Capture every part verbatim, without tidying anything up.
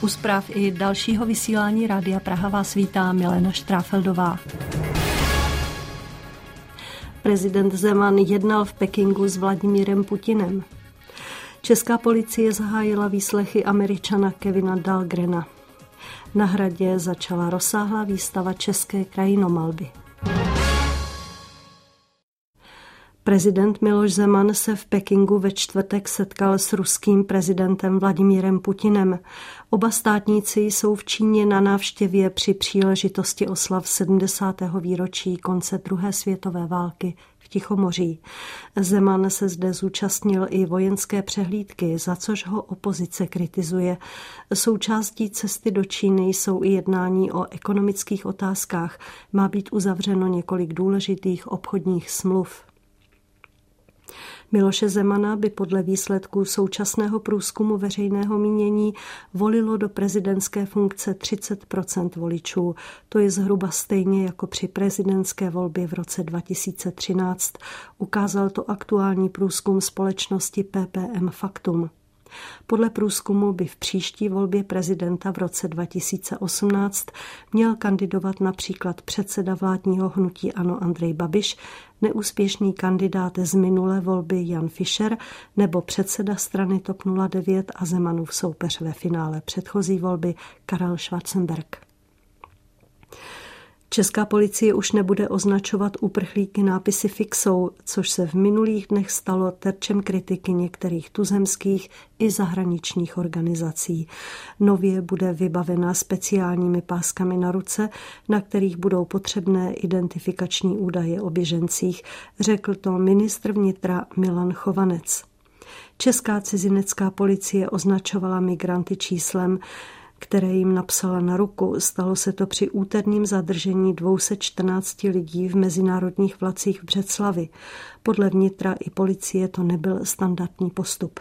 U zpráv i dalšího vysílání Rádia Praha vás vítá Milena Štráfeldová. Prezident Zeman jednal v Pekingu s Vladimírem Putinem. Česká policie zahájila výslechy Američana Kevina Dahlgrena. Na Hradě začala rozsáhlá výstava české krajinomalby. Prezident Miloš Zeman se v Pekingu ve čtvrtek setkal s ruským prezidentem Vladimírem Putinem. Oba státníci jsou v Číně na návštěvě při příležitosti oslav sedmdesátého výročí konce druhé světové války v Tichomoří. Zeman se zde zúčastnil i vojenské přehlídky, za což ho opozice kritizuje. Součástí cesty do Číny jsou i jednání o ekonomických otázkách. Má být uzavřeno několik důležitých obchodních smluv. Miloše Zemana by podle výsledků současného průzkumu veřejného mínění volilo do prezidentské funkce třicet procent voličů. To je zhruba stejně jako při prezidentské volbě v roce dva tisíce třináct. Ukázal to aktuální průzkum společnosti P P M Faktum. Podle průzkumu by v příští volbě prezidenta v roce dva tisíce osmnáct měl kandidovat například předseda vládního hnutí ANO Andrej Babiš, neúspěšný kandidát z minulé volby Jan Fischer nebo předseda strany TOP nula devět a Zemanův soupeř ve finále předchozí volby Karel Schwarzenberg. Česká policie už nebude označovat uprchlíky nápisy fixou, což se v minulých dnech stalo terčem kritiky některých tuzemských i zahraničních organizací. Nově bude vybavena speciálními páskami na ruce, na kterých budou potřebné identifikační údaje o běžencích, řekl to ministr vnitra Milan Chovanec. Česká cizinecká policie označovala migranty číslem, které jim napsala na ruku. Stalo se to při úterním zadržení dvě stě čtrnáct lidí v mezinárodních vlacích v Břeclavi. Podle vnitra i policie to nebyl standardní postup.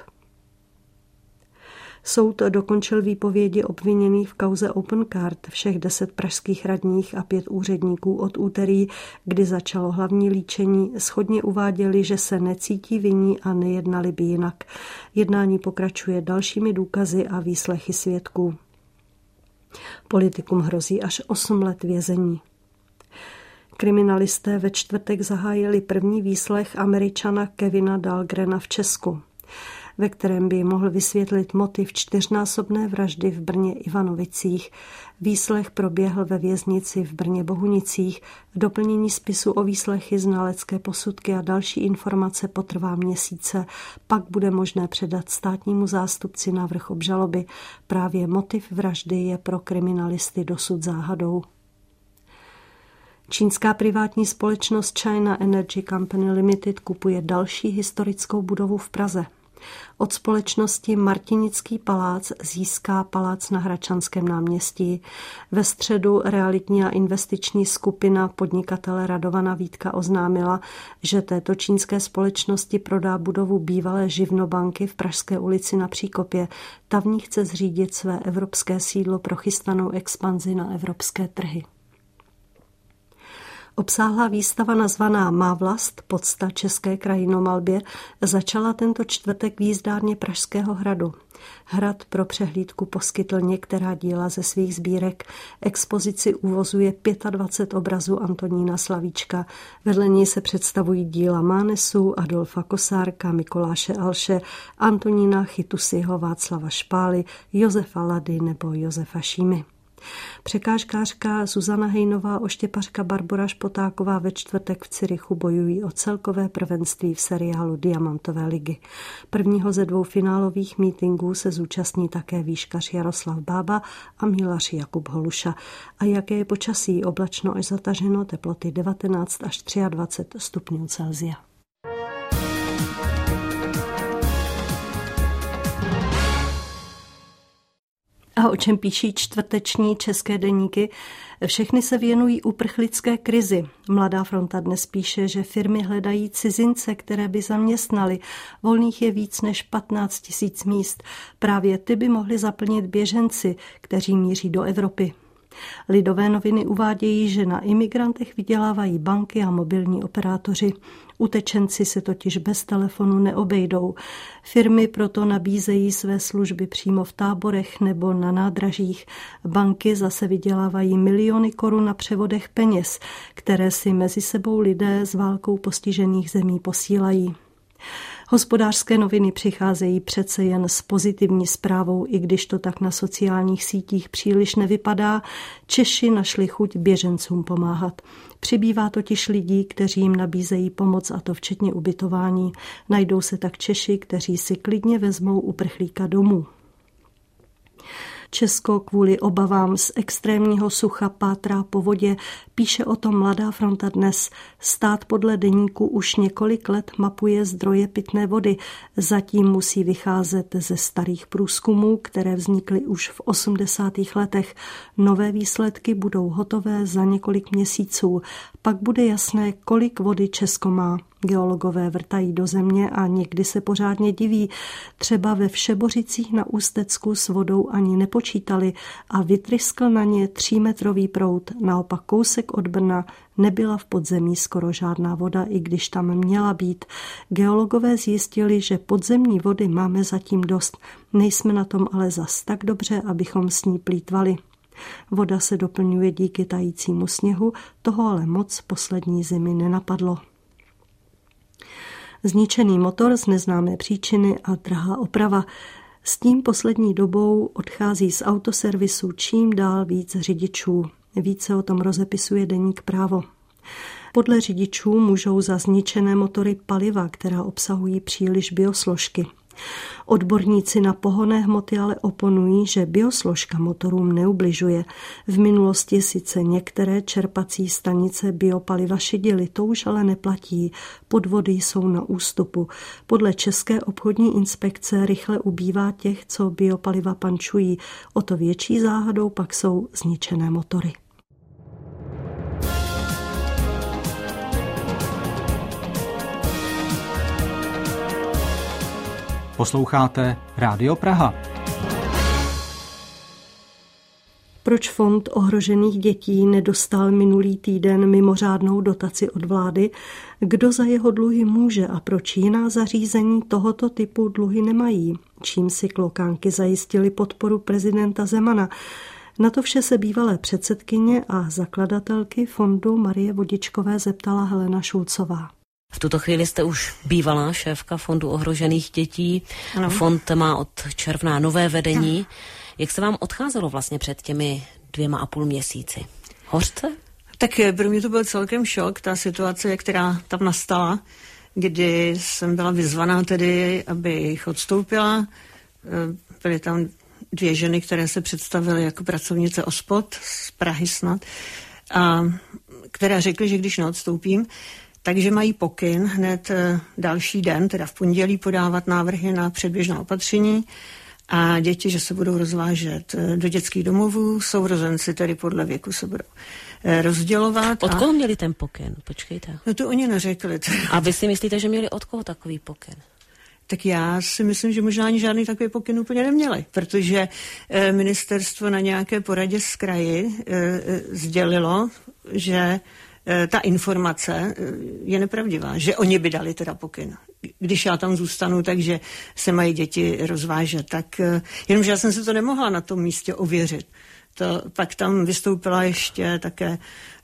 Soud dokončil výpovědi obviněných v kauze Opencard. Všech deset pražských radních a pět úředníků od úterý, kdy začalo hlavní líčení, shodně uváděli, že se necítí vinní a nejednali by jinak. Jednání pokračuje dalšími důkazy a výslechy svědků. Politikům hrozí až osm let vězení. Kriminalisté ve čtvrtek zahájili první výslech Američana Kevina Dahlgrena v Česku, ve kterém by mohl vysvětlit motiv čtyřnásobné vraždy v Brně Ivanovicích. Výslech proběhl ve věznici v Brně Bohunicích. Doplnění spisu o výslechy, znalecké posudky a další informace potrvá měsíce. Pak bude možné předat státnímu zástupci návrh obžaloby. Právě motiv vraždy je pro kriminalisty dosud záhadou. Čínská privátní společnost China Energy Company Limited kupuje další historickou budovu v Praze. Od společnosti Martinický palác získá palác na Hradčanském náměstí. Ve středu realitní a investiční skupina podnikatele Radovana Vítka oznámila, že této čínské společnosti prodá budovu bývalé živnobanky v Pražské ulici na Příkopě. Ta v ní chce zřídit své evropské sídlo pro chystanou expanzi na evropské trhy. Obsáhlá výstava nazvaná Má vlast, podsta české krajinomalbě začala tento čtvrtek v jízdárně Pražského hradu. Hrad pro přehlídku poskytl některá díla ze svých sbírek. Expozici uvozuje dvacet pět obrazů Antonína Slavíčka. Vedle něj se představují díla Mánesů, Adolfa Kosárka, Mikuláše Alše, Antonína Chytusiho, Václava Špály, Josefa Lady nebo Josefa Šímy. Překážkářka Zuzana Hejnová, oštěpařka Barbora Špotáková ve čtvrtek v Curychu bojují o celkové prvenství v seriálu Diamantové ligy. Prvního ze dvou finálových mítinků se zúčastní také výškař Jaroslav Bába a mílař Jakub Holuša. A jaké je počasí? Oblačno až zataženo, teploty devatenáct až dvacet tři stupňů Celsia. A o čem píší čtvrteční české deníky? Všechny se věnují uprchlické krizi. Mladá fronta dnes píše, že firmy hledají cizince, které by zaměstnali. Volných je víc než patnáct tisíc míst. Právě ty by mohli zaplnit běženci, kteří míří do Evropy. Lidové noviny uvádějí, že na imigrantech vydělávají banky a mobilní operátoři. Utečenci se totiž bez telefonu neobejdou. Firmy proto nabízejí své služby přímo v táborech nebo na nádražích. Banky zase vydělávají miliony korun na převodech peněz, které si mezi sebou lidé z válkou postižených zemí posílají. Hospodářské noviny přicházejí přece jen s pozitivní zprávou, i když to tak na sociálních sítích příliš nevypadá. Češi našli chuť běžencům pomáhat. Přibývá totiž lidí, kteří jim nabízejí pomoc, a to včetně ubytování. Najdou se tak Češi, kteří si klidně vezmou uprchlíka domů. Česko kvůli obavám z extrémního sucha pátrá po vodě, píše o tom Mladá fronta dnes. Stát podle deníku už několik let mapuje zdroje pitné vody. Zatím musí vycházet ze starých průzkumů, které vznikly už v osmdesátých letech. Nové výsledky budou hotové za několik měsíců. Pak bude jasné, kolik vody Česko má. Geologové vrtají do země a někdy se pořádně diví. Třeba ve Všebořicích na Ústecku s vodou ani nepočítali a vytryskl na ně třímetrový proud. Naopak kousek od Brna nebyla v podzemí skoro žádná voda, i když tam měla být. Geologové zjistili, že podzemní vody máme zatím dost. Nejsme na tom ale zas tak dobře, abychom s ní plýtvali. Voda se doplňuje díky tajícímu sněhu, toho ale moc poslední zimy nenapadlo. Zničený motor z neznámé příčiny a drahá oprava. S tím poslední dobou odchází z autoservisu čím dál víc řidičů. Více o tom rozepisuje deník Právo. Podle řidičů můžou za zničené motory paliva, která obsahují příliš biosložky. Odborníci na pohonné hmoty ale oponují, že biosložka motorům neubližuje. V minulosti sice některé čerpací stanice biopaliva šidily, to už ale neplatí. Podvody jsou na ústupu. Podle České obchodní inspekce rychle ubývá těch, co biopaliva pančují. O to větší záhadou pak jsou zničené motory. Posloucháte Rádio Praha. Proč Fond ohrožených dětí nedostal minulý týden mimořádnou dotaci od vlády? Kdo za jeho dluhy může a proč jiná zařízení tohoto typu dluhy nemají? Čím si klokánky zajistili podporu prezidenta Zemana? Na to vše se bývalé předsedkyně a zakladatelky fondu Marie Vodičkové zeptala Helena Šulcová. V tuto chvíli jste už bývalá šéfka Fondu ohrožených dětí. Ano. Fond má od června nové vedení. Ano. Jak se vám odcházelo vlastně před těmi dvěma a půl měsíci? Hořce? Tak pro mě to byl celkem šok, ta situace, která tam nastala, kdy jsem byla vyzvaná tedy, abych odstoupila. Byly tam dvě ženy, které se představily jako pracovnice OSPOD z Prahy snad, a které řekly, že když neodstoupím, takže mají pokyn hned další den, teda v pondělí, podávat návrhy na předběžná opatření a děti, že se budou rozvážet do dětských domovů, sourozenci tedy podle věku se budou rozdělovat. Od koho měli ten pokyn? Počkejte. No to oni neřekli. A vy si myslíte, že měli od koho takový pokyn? Tak já si myslím, že možná ani žádný takový pokyn úplně neměli, protože ministerstvo na nějaké poradě z kraji sdělilo, že ta informace je nepravdivá, že oni by dali teda pokyn. Když já tam zůstanu, takže se mají děti rozvážet, tak jenomže já jsem se to nemohla na tom místě ověřit. To, pak tam vystoupila ještě také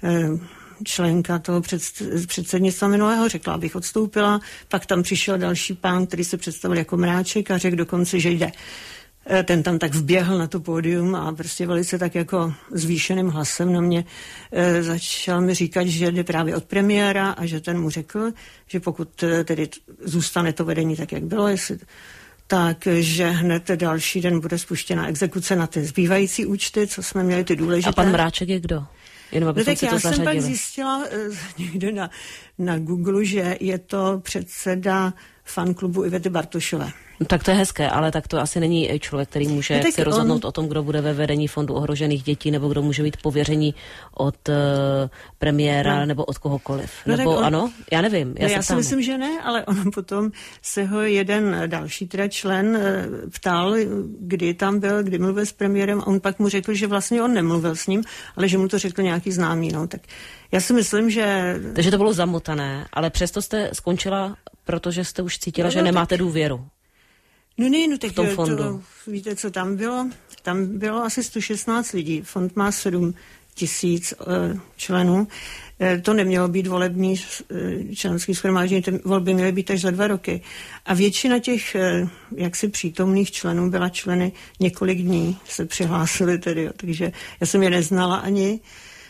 členka toho před, předsednictva minulého, řekla, abych odstoupila, pak tam přišel další pán, který se představil jako Mráček a řekl dokonce, že jde. Ten tam tak vběhl na to pódium a prostě velice tak jako zvýšeným hlasem na mě e, začal mi říkat, že jde právě od premiéra a že ten mu řekl, že pokud tedy zůstane to vedení tak, jak bylo, jestli, tak že hned další den bude spuštěna exekuce na ty zbývající účty, co jsme měli ty důležité. A pan Mráček je kdo? Jenom no tak já jsem pak zjistila uh, někde na, na Google, že je to předseda fanklubu Ivety Bartošové. No, tak to je hezké, ale tak to asi není člověk, který může no, si rozhodnout on... o tom, kdo bude ve vedení Fondu ohrožených dětí, nebo kdo může mít pověření od uh, premiéra, no. nebo od kohokoliv. No, nebo on... ano? Já nevím. Já, no, já si myslím, že ne, ale on potom se ho jeden další teda člen ptal, kdy tam byl, kdy mluvil s premiérem, a on pak mu řekl, že vlastně on nemluvil s ním, ale že mu to řekl nějaký známý. No, tak já si myslím, že... Takže to bylo zamotané, ale přesto jste skončila, protože jste už cítila, no, že nemáte tak... důvěru. No ne, no tak to, víte, co tam bylo? Tam bylo asi sto šestnáct lidí. Fond má sedm tisíc uh, členů. Uh, to nemělo být volební uh, členský shromáždění, ty volby měly být až za dva roky. A většina těch uh, jaksi přítomných členů byla členy několik dní, se přihlásili tedy, jo, takže já jsem je neznala ani.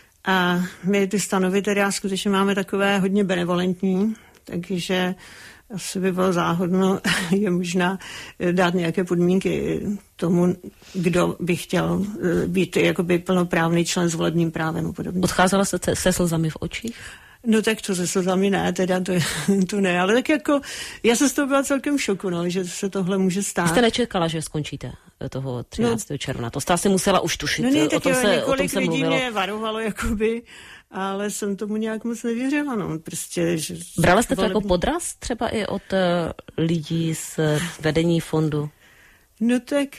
A my ty stanovy tedy já skutečně máme takové hodně benevolentní, takže asi by bylo záhodno je možná dát nějaké podmínky tomu, kdo by chtěl být jakoby plnoprávný člen s volebním právem a podobně. Odcházela se se slzami v očích? No tak to se slzami ne, teda to, to ne, ale tak jako já jsem z toho byla celkem v šoku, no, že se tohle může stát. Jste nečekala, že skončíte toho třináctého No, června, to jste asi musela už tušit. No ne, tak o tom jo, se, několik o tom se lidí mluvilo. mě varovalo, jakoby, ale jsem tomu nějak moc nevěřila, no, prostě. Že Brala jste to volební... jako podraz třeba i od uh, lidí z vedení fondu? No tak,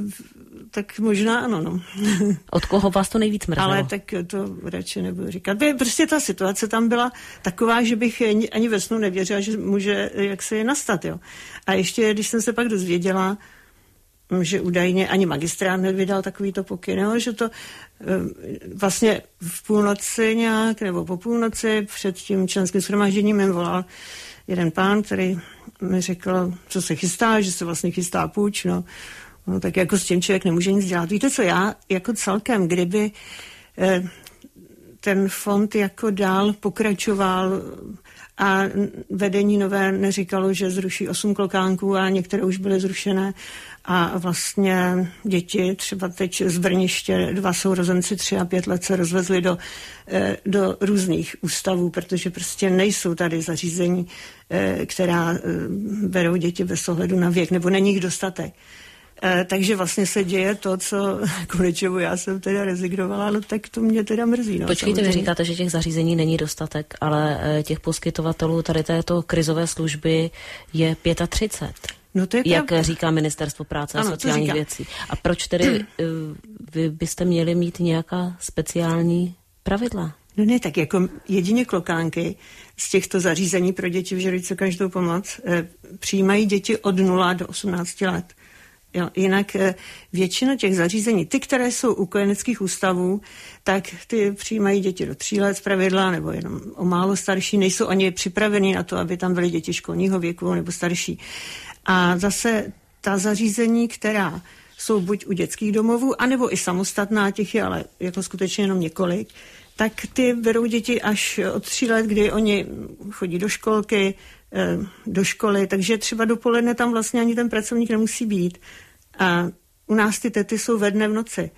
tak možná ano, no. Od koho vás to nejvíc mrzelo? Ale tak to radši nebudu říkat. Prostě ta situace tam byla taková, že bych ani ve snu nevěřila, že může jaksi nastat, jo. A ještě, když jsem se pak dozvěděla, že údajně ani magistrát nevydal takovýto pokyn, jo, že to vlastně v půlnoci nějak, nebo po půlnoci před tím členským shromážděním mi volal jeden pán, který mi řekl, co se chystá, že se vlastně chystá půjč, no, no tak jako s tím člověk nemůže nic dělat. Víte co, já jako celkem, kdyby eh, ten fond jako dál pokračoval a vedení nové neříkalo, že zruší osm klokánků a některé už byly zrušené a vlastně děti, třeba teď z Brniště, dva sourozenci tři a pět let se rozvezli do, do různých ústavů, protože prostě nejsou tady zařízení, která berou děti bez ohledu na věk, nebo není jich dostatek. Takže vlastně se děje to, co konečemu já jsem teda rezignovala, ale tak to mě teda mrzí. No, Počkejte, vy říkáte, že těch zařízení není dostatek, ale těch poskytovatelů tady této krizové služby je třicet pět. No to je jak pravda. Říká Ministerstvo práce a ano, sociálních věcí. A proč tedy vy byste měli mít nějaká speciální pravidla? No ne, tak jako jedině klokánky z těchto zařízení pro děti vyžadující každou pomoc eh, přijímají děti od nula do osmnácti let. Jo, jinak většina těch zařízení, ty, které jsou u kojeneckých ústavů, tak ty přijímají děti do tří let zpravidla, nebo jenom o málo starší, nejsou ani připravení na to, aby tam byly děti školního věku nebo starší. A zase ta zařízení, která jsou buď u dětských domovů, anebo i samostatná, těch je ale jako skutečně jenom několik, tak ty berou děti až od tří let, kdy oni chodí do školky, do školy, takže třeba dopoledne tam vlastně ani ten pracovník nemusí být. A u nás ty tety jsou ve dne v noci.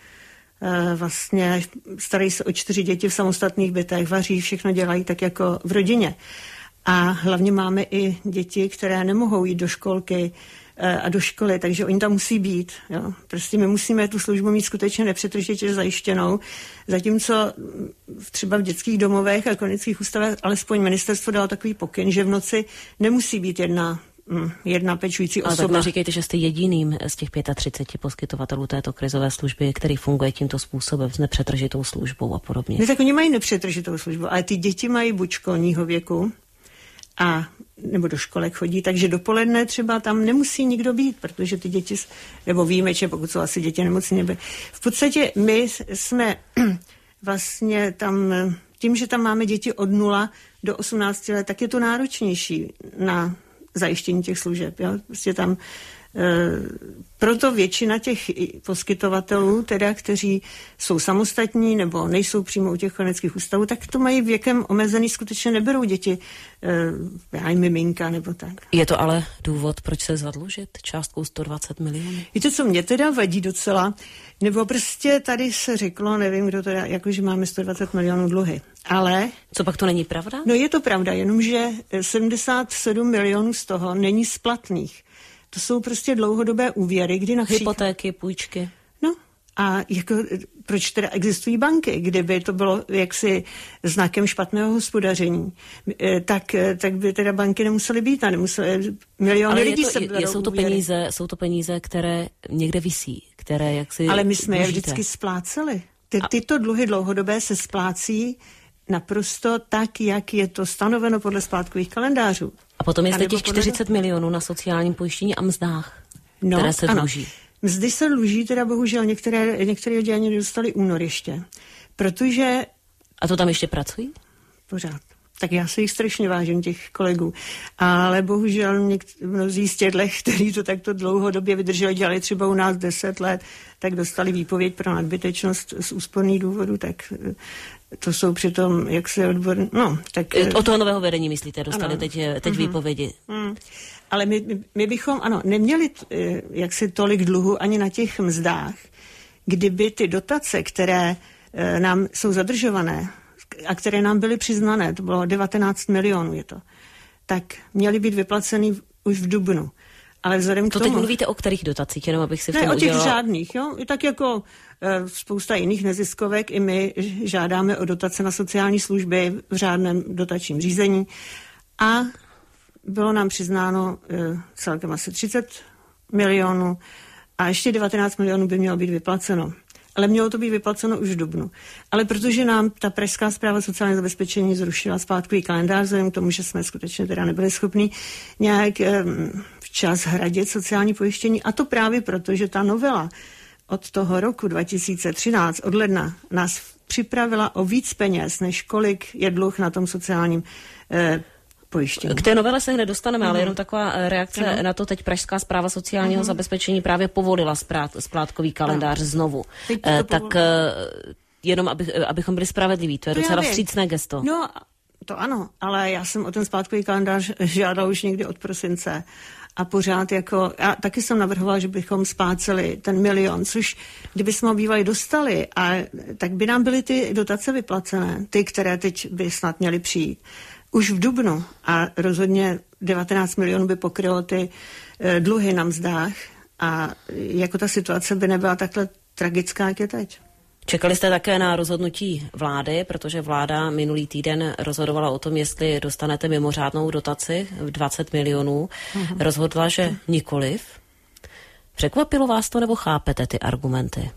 Vlastně starají se o čtyři děti v samostatných bytech, vaří, všechno dělají tak jako v rodině. A hlavně máme i děti, které nemohou jít do školky a do školy, takže oni tam musí být. Jo. Prostě my musíme tu službu mít skutečně nepřetržitě zajištěnou, zatímco třeba v dětských domovech a kojeneckých ústavech alespoň ministerstvo dalo takový pokyn, že v noci nemusí být jedna, jedna pečující osoba. Ale tak neříkejte, že jste jediným z těch třiceti pěti poskytovatelů této krizové služby, který funguje tímto způsobem s nepřetržitou službou a podobně. Ne, tak oni mají nepřetržitou službu, ale ty děti mají buď školního věku, a nebo do školek chodí, takže dopoledne třeba tam nemusí nikdo být, protože ty děti, nebo výjimeče, pokud jsou asi děti nemocní, nebo v podstatě my jsme vlastně tam, tím, že tam máme děti od nula do osmnácti let, tak je to náročnější na zajištění těch služeb. Jo? Prostě tam proto většina těch poskytovatelů, teda, kteří jsou samostatní nebo nejsou přímo u těch kojeneckých ústavů, tak to mají věkem omezený, skutečně neberou děti, já miminka nebo tak. Je to ale důvod, proč se zadlužit částkou sto dvacet milionů? Víte, co mě teda vadí docela, nebo prostě tady se řeklo, nevím, kdo to, jako že máme sto dvacet milionů dluhy, ale... Co pak to není pravda? No je to pravda, jenomže sedmdesát sedm milionů z toho není splatných. to jsou prostě dlouhodobé úvěry, kdy například... Hypotéky, půjčky. No a jako, proč teda existují banky? Kdyby to bylo jaksi znakem špatného hospodaření, tak, tak by teda banky nemusely být a nemusely, miliony lidí to, se je, jsou to peníze, jsou to peníze, které někde visí, které jaksi Ale my jsme dlužíte. je vždycky spláceli. Ty, tyto dluhy dlouhodobé se splácí naprosto tak, jak je to stanoveno podle splátkových kalendářů. A potom je zde těch podle... čtyřicet milionů na sociálním pojištění a mzdách, no, které se ano. dluží. Mzdy se dluží, teda bohužel některé, některé lidi ani nedostali únor ještě. Protože... A to tam ještě pracují? Pořád. Tak já se jich strašně vážím, těch kolegů. Ale bohužel něk- mnozí z těchto, kteří to takto dlouhodobě vydrželi, dělali třeba u nás deset let, tak dostali výpověď pro nadbytečnost z úsporných důvodů, tak to jsou přitom, jak se odborní... No, tak... O toho nového vedení, myslíte, dostali ano. teď, teď uh-huh. výpovědi. Hmm. Ale my, my, my bychom, ano, neměli jaksi tolik dluhu ani na těch mzdách, kdyby ty dotace, které e, nám jsou zadržované a které nám byly přiznané, to bylo devatenáct milionů je to, tak měly být vyplaceny už v dubnu. Ale vzhledem to k tomu... teď mluvíte o kterých dotacích, jenom abych si v tom Ne, o těch udělala... žádných, jo. I tak jako e, spousta jiných neziskovek, i my žádáme o dotace na sociální služby v řádném dotačním řízení a bylo nám přiznáno e, celkem asi třicet milionů a ještě devatenáct milionů by mělo být vyplaceno. Ale mělo to být vyplaceno už v dubnu. Ale protože nám ta pražská správa sociálního zabezpečení zrušila splátkový kalendář, vzhledem k tomu, že jsme skutečně teda nebyli schopni nějak e, včas hradit sociální pojištění, a to právě proto, že ta novela od toho roku dva tisíce třináct, od ledna, nás připravila o víc peněz, než kolik je dluh na tom sociálním e, pojištění. K té novele se hned dostaneme, uh-huh. ale jenom taková reakce uh-huh. na to. Teď Pražská správa sociálního uh-huh. zabezpečení právě povolila sprát, splátkový kalendář uh-huh. znovu. E, tak e, jenom, aby, abychom byli spravedliví, to je to docela vstřícné gesto. No, to ano, ale já jsem o ten splátkový kalendář žádala už někdy od prosince. A pořád jako, já taky jsem navrhovala, že bychom spláceli ten milion, což kdybychom ho bývali dostali, a, tak by nám byly ty dotace vyplacené, ty, které teď by snad měly přijít. Už v dubnu a rozhodně devatenáct milionů by pokrylo ty e, dluhy na mzdách a jako ta situace by nebyla takhle tragická, jak je teď. Čekali jste také na rozhodnutí vlády, protože vláda minulý týden rozhodovala o tom, jestli dostanete mimořádnou dotaci v dvacet milionů. Uh-huh. Rozhodla, že nikoliv. Překvapilo vás to, nebo chápete ty argumenty?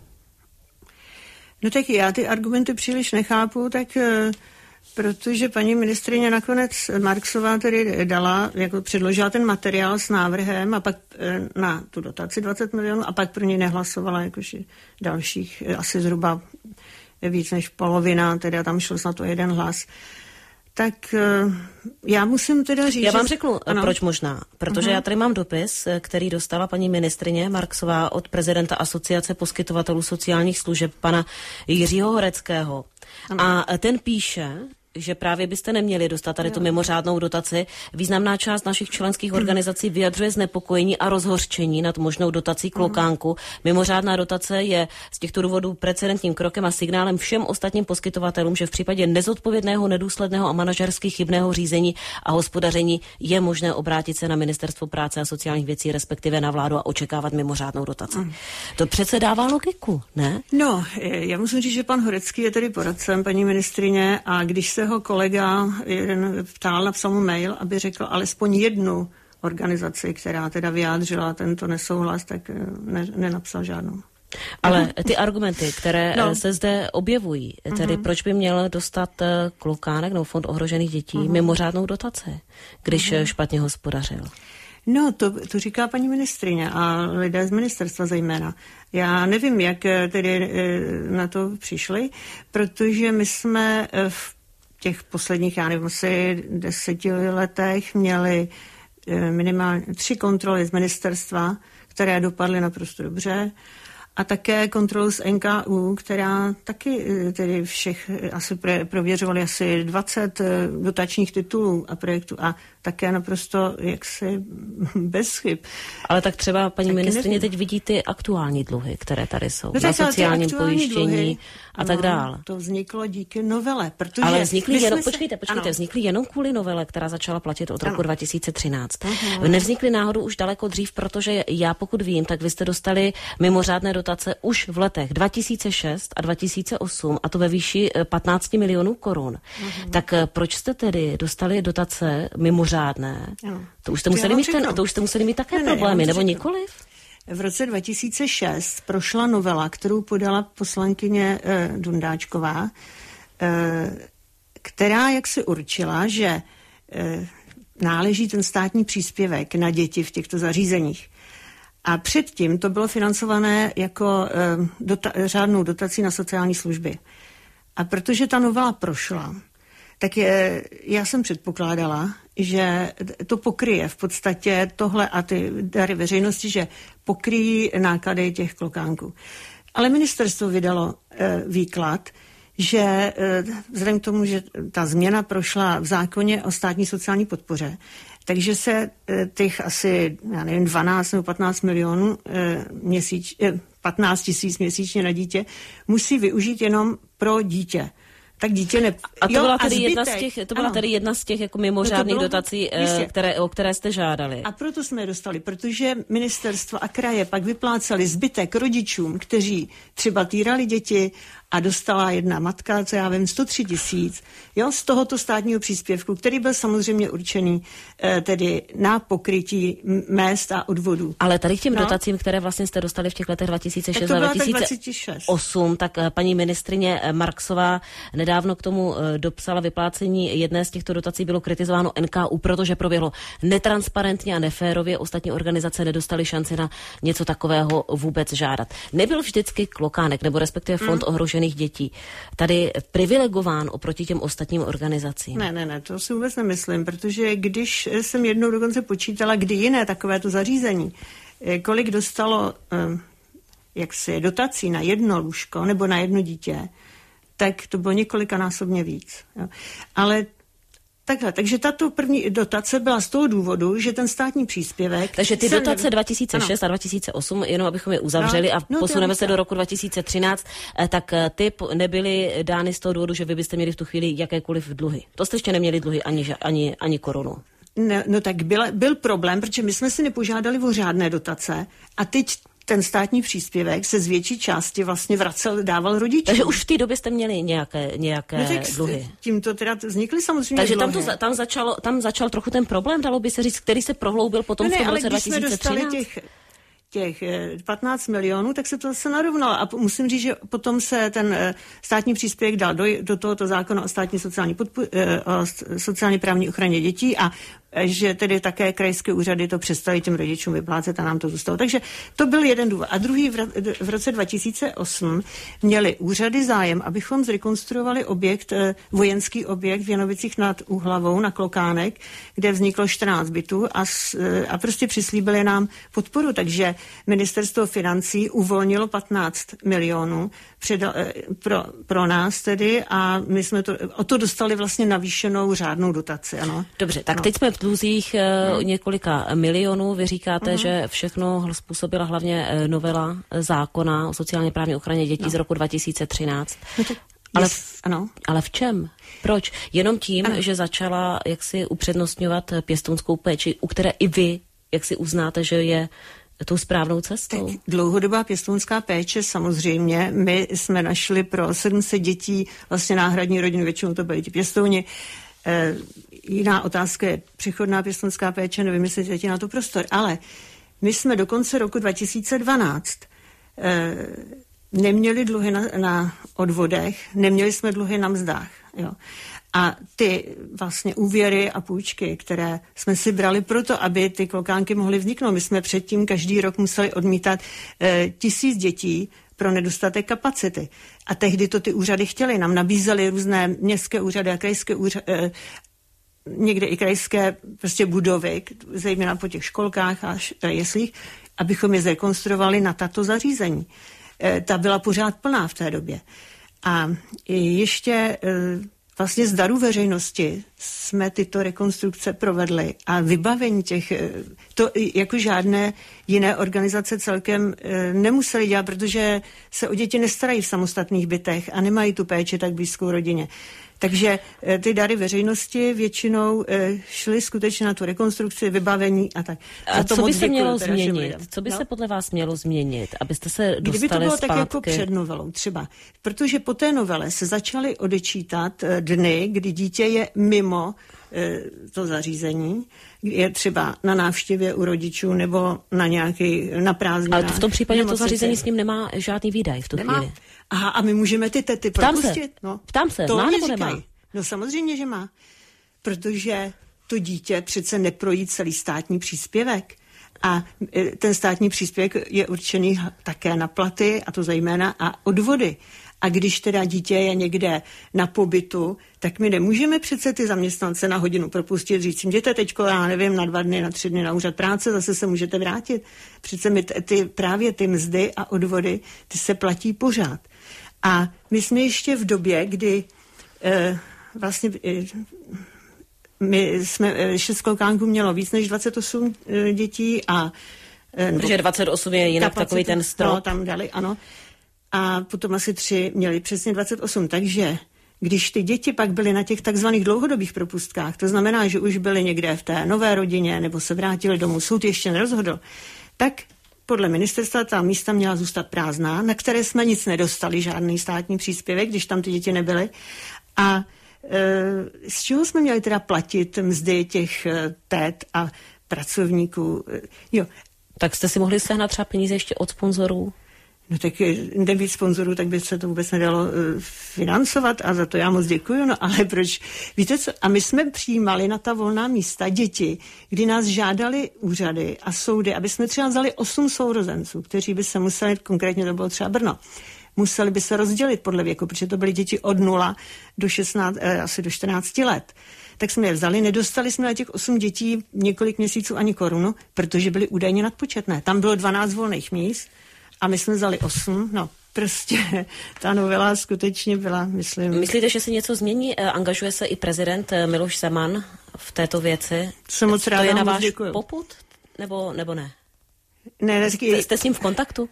No tak já ty argumenty příliš nechápu, tak... Protože paní ministryně nakonec Marksová tedy dala, jako předložila ten materiál s návrhem a pak na tu dotaci dvacet milionů a pak pro ní nehlasovala jakož dalších asi zhruba víc než polovina, teda tam šlo na to jeden hlas. Tak já musím teda říct... Já vám řeknu, ano. proč možná. Protože uh-huh. já tady mám dopis, který dostala paní ministryně Marksová od prezidenta Asociace poskytovatelů sociálních služeb, pana Jiřího Horeckého. Ano. A ten píše, že právě byste neměli dostat tady tu mimořádnou dotaci. Významná část našich členských organizací vyjadřuje znepokojení a rozhořčení nad možnou dotací klokánku. Mimořádná dotace je z těchto důvodů precedentním krokem a signálem všem ostatním poskytovatelům, že v případě nezodpovědného, nedůsledného a manažersky chybného řízení a hospodaření je možné obrátit se na Ministerstvo práce a sociálních věcí, respektive na vládu a očekávat mimořádnou dotaci. Mm. To přece dává logiku, ne? No, já musím říct, že pan Horecký je tedy poradcem paní ministryně a když se ho kolega jeden ptal, napsal mu mail, aby řekl alespoň jednu organizaci, která teda vyjádřila tento nesouhlas, tak ne, nenapsal žádnou. Ale ty argumenty, které no. se zde objevují, tedy uh-huh. proč by měl dostat Klokánek nebo Fond ohrožených dětí uh-huh. mimořádnou dotaci, když uh-huh. špatně hospodařil? No, to, to říká paní ministryně a lidé z ministerstva zejména. Já nevím, jak tedy na to přišli, protože my jsme v těch posledních, já nevím, asi deseti letech měli minimálně tři kontroly z ministerstva, které dopadly naprosto dobře a také kontrolu z N K U, která taky tedy všech asi prověřovali asi dvacet dotačních titulů a projektů a také naprosto jaksi bez chyb. Ale tak třeba, paní tak ministryně, teď vidí ty aktuální dluhy, které tady jsou, no na sociálním pojištění dluhy, a tak no, dál. To vzniklo díky novele, protože... Ale vznikly jenom, se... počkejte, počkejte, ano. vznikly jenom kvůli novele, která začala platit od roku ano. dva tisíce třináct. Aha. Nevznikly náhodou už daleko dřív, protože já pokud vím, tak vy jste dostali mimořádné dotace už v letech dva tisíce šest a dva tisíce osm a to ve výši patnáct milionů korun. Aha. Tak proč jste tedy dostali dotace mimořádné? Ano. To už jste museli mít, ten, to už jste museli mít také ne, problémy, ne, nebo řeknu. Nikoliv? V roce dva tisíce šest prošla novela, kterou podala poslankyně eh, Dundáčková, eh, která jaksi určila, že eh, náleží ten státní příspěvek na děti v těchto zařízeních. A předtím to bylo financované jako eh, dota- řádnou dotací na sociální služby. A protože ta novela prošla, tak je, já jsem předpokládala, že to pokryje v podstatě tohle a ty dary veřejnosti, že pokryjí náklady těch klokánků. Ale ministerstvo vydalo e, výklad, že e, vzhledem k tomu, že ta změna prošla v zákoně o státní sociální podpoře, takže se e, těch asi, já nevím, dvanáct nebo patnáct milionů e, měsíč, e, patnáct tisíc měsíčně na dítě musí využít jenom pro dítě. Tak dítě ne... A to jo, byla tedy a jedna z těch, to byla tedy jedna z těch jako mimořádných no dotací, které, o které jste žádali. A proto jsme je dostali, protože ministerstvo a kraje pak vypláceli zbytek rodičům, kteří třeba týrali děti a dostala jedna matka, co já vím, sto tři tisíc, jo, z tohoto státního příspěvku, který byl samozřejmě určený eh, tedy na pokrytí mezd a odvodů. Ale tady k těm no. dotacím, které vlastně jste dostali v těch letech dva tisíce šest a dva tisíce osm, tak paní ministryně Marksová nedávno k tomu dopsala vyplácení jedné z těchto dotací, bylo kritizováno N K U, protože proběhlo netransparentně a neférově, ostatní organizace nedostaly šanci na něco takového vůbec žádat. Nebyl vždycky Klokánek, nebo respektive Fond mm. ohrožených dětí tady privilegován oproti těm ostatním organizacím? Ne, ne, ne, to si vůbec nemyslím, protože když jsem jednou dokonce počítala, kdy jiné takovéto zařízení, kolik dostalo jaksi dotací na jedno lůžko nebo na jedno dítě, tak to bylo několikanásobně víc. Jo. Ale takhle, takže tato první dotace byla z toho důvodu, že ten státní příspěvek... Takže ty dotace dva tisíce šest ano. a dva tisíce osm, jenom abychom je uzavřeli no, a no, posuneme se do roku dva tisíce třináct, tak ty nebyly dány z toho důvodu, že vy byste měli v tu chvíli jakékoliv dluhy. To jste ještě neměli dluhy ani, ani, ani korunu. No, no tak byl, byl problém, protože my jsme si nepožádali o řádné dotace a teď ten státní příspěvek se z větší části vlastně vracel, dával rodičům. Takže už v té době jste měli nějaké, nějaké no, dluhy. Tímto teda vznikly samozřejmě Takže dluhy. tam, to, tam, začalo, tam začal trochu ten problém, dalo by se říct, který se prohloubil potom no, v tom roce dva tisíce třináct. Těch, těch patnáct milionů, tak se to zase narovnalo. A musím říct, že potom se ten státní příspěvek dal do, do tohoto zákona o státní sociální, podpo- o sociální právní ochraně dětí a že tedy také krajské úřady to přestali těm rodičům vyplácet a nám to zůstalo. Takže to byl jeden důvod. A druhý v roce dva tisíce osm měli úřady zájem, abychom zrekonstruovali objekt, vojenský objekt v Janovicích nad Úhlavou na Klokánek, kde vzniklo čtrnáct bytů a, a prostě přislíbili nám podporu. Takže ministerstvo financí uvolnilo patnáct milionů předal, pro, pro nás tedy a my jsme to, o to dostali vlastně navýšenou řádnou dotaci. Ano. Dobře, tak no. teď jsme v dluzích uh, několika milionů. Vy říkáte, uh-huh. že všechno způsobila hlavně novela zákona o sociálně právní ochraně dětí no. z roku dva tisíce třináct. No to, ale, v, ano. ale v čem? Proč? Jenom tím, ano. že začala jaksi upřednostňovat pěstounskou péči, u které i vy jaksi uznáte, že je tou správnou cestou. Tak dlouhodobá pěstounská péče samozřejmě. My jsme našli pro sedm set dětí vlastně náhradní rodinu, většinou to byly ti pěstouni. E, jiná otázka je přechodná pěstounská péče, nevím, jestli teď je na to prostor, ale my jsme do konce roku dva tisíce dvanáct e, neměli dluhy na, na odvodech, neměli jsme dluhy na mzdách. Jo. A ty vlastně úvěry a půjčky, které jsme si brali proto, aby ty klokánky mohly vzniknout. My jsme předtím každý rok museli odmítat e, tisíc dětí pro nedostatek kapacity. A tehdy to ty úřady chtěly. Nám nabízely různé městské úřady a krajské úřady, e, někde i krajské prostě budovy, zejména po těch školkách a jeslích, abychom je zrekonstruovali na tato zařízení. ta byla pořád plná v té době. A ještě vlastně z daru veřejnosti jsme tyto rekonstrukce provedli a vybavení těch, to jako žádné jiné organizace celkem nemuseli dělat, protože se o děti nestarají v samostatných bytech a nemají tu péči tak blízkou rodině. Takže ty dary veřejnosti většinou šly skutečně na tu rekonstrukci, vybavení a tak. A co by se mělo změnit? Co by no? se podle vás mělo změnit, abyste se dostali zpátky? Kdyby to bylo zpátky tak jako před novelou třeba. Protože po té novele se začaly odečítat dny, kdy dítě je mimo to zařízení, je třeba na návštěvě u rodičů nebo na nějaký, na prázdninách. Ale v tom případě to zařízení s ním nemá žádný výdaj v tu nemá. chvíli. Aha, a my můžeme ty tety Ptám propustit? Se. No. Ptám se, to má nebo nemá? No samozřejmě, že má. Protože to dítě přece neprojí celý státní příspěvek. A ten státní příspěvek je určený také na platy, a to zejména, a odvody. A když teda dítě je někde na pobytu, tak my nemůžeme přece ty zaměstnance na hodinu propustit, říct jim, jděte teďko, já nevím, na dva dny, na tři dny na úřad práce, zase se můžete vrátit. Přece my t- ty, právě ty mzdy a odvody, ty se platí pořád. A my jsme ještě v době, kdy eh, vlastně eh, my jsme, eh, šestkolkánků mělo víc než dvacet osm eh, dětí a... Eh, Protože dvacet osm je jinak kapacitu, takový ten strop. No, tam dali, ano. A potom asi tři měli přesně dvacet osm, takže když ty děti pak byly na těch takzvaných dlouhodobých propustkách, to znamená, že už byly někde v té nové rodině nebo se vrátili domů, soud ještě nerozhodl, tak podle ministerstva ta místa měla zůstat prázdná, na které jsme nic nedostali, žádný státní příspěvek, když tam ty děti nebyly. A e, z čeho jsme měli teda platit mzdy těch e, tét a pracovníků? E, jo. Tak jste si mohli sehnat třeba peníze ještě od sponzorů? No tak nebýt sponzorů, tak by se to vůbec nedalo uh, financovat a za to já moc děkuju, no ale proč? Víte co? A my jsme přijímali na ta volná místa děti, kdy nás žádali úřady a soudy, aby jsme třeba vzali osm sourozenců, kteří by se museli, konkrétně to bylo třeba Brno, museli by se rozdělit podle věku, protože to byly děti od nula do šestnácti, eh, asi do čtrnácti let. Tak jsme je vzali, nedostali jsme na těch osm dětí několik měsíců ani korunu, protože byly údajně nadpočetné. Tam bylo dvanáct volných míst, a my jsme vzali osm, no prostě ta novela skutečně byla, myslím... Myslíte, že se něco změní? Angažuje se i prezident Miloš Zeman v této věci? Jsem moc ráda, to je na váš děkuju. popud? Nebo, nebo ne? Ne, ne jste, jste s ním v kontaktu?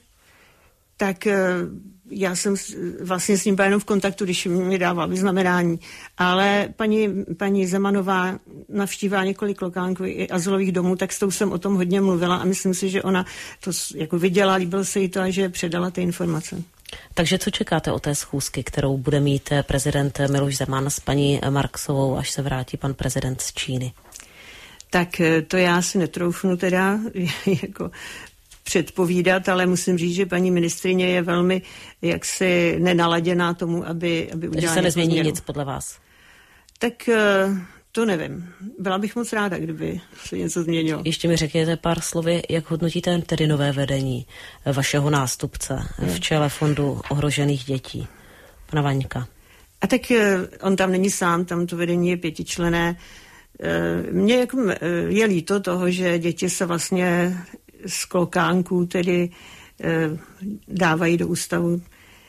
Tak já jsem vlastně s ním byl jenom v kontaktu, když mi dával vyznamenání. Ale paní, paní Zemanová navštívila několik lokánků i azylových domů, tak s tou jsem o tom hodně mluvila a myslím si, že ona to jako viděla, líbilo se jí to a že předala ty informace. Takže co čekáte o té schůzky, kterou bude mít prezident Miloš Zeman s paní Marksovou, až se vrátí pan prezident z Číny? Tak to já si netroufnu teda jako předpovídat, ale musím říct, že paní ministryně je velmi jaksi nenaladěná tomu, aby, aby udělala. Takže se nezmění změnu. Nic podle vás? Tak to nevím. Byla bych moc ráda, kdyby se něco změnilo. Ještě mi řekněte pár slovy, jak hodnotíte tedy nové vedení vašeho nástupce je. v čele Fondu ohrožených dětí, pana Vaňka. A tak on tam není sám, tam to vedení je pětičlenné. Mně jako je líto toho, že děti se vlastně z klokánků tedy e, dávají do ústavu.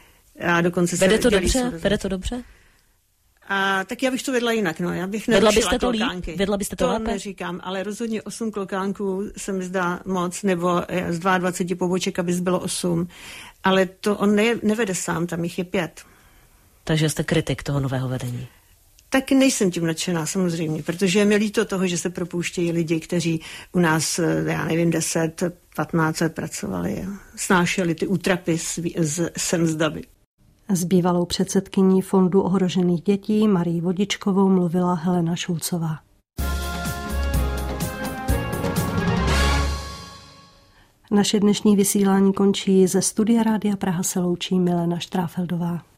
A dokonce Vede se to dobře? Vede to dobře? A tak já bych to vedla jinak, no. Já bych vedla byste to klokánky. líp? Vedla byste to, to lépe? neříkám, ale rozhodně osm klokánků se mi zdá moc, nebo z dvaceti dvou poboček, aby bylo osm. Ale to on ne, nevede sám, tam jich je pět. Takže jste kritik toho nového vedení? Tak nejsem tím nadšená samozřejmě, protože je mi líto toho, že se propouštějí lidi, kteří u nás, já nevím, deset, patnáct let pracovali a snášeli ty útrapy se mzdami. S bývalou předsedkyní Fondu ohrožených dětí Marii Vodičkovou mluvila Helena Šulcová. Naše dnešní vysílání končí. Ze studia Rádia Praha se loučí Milena Štráfeldová.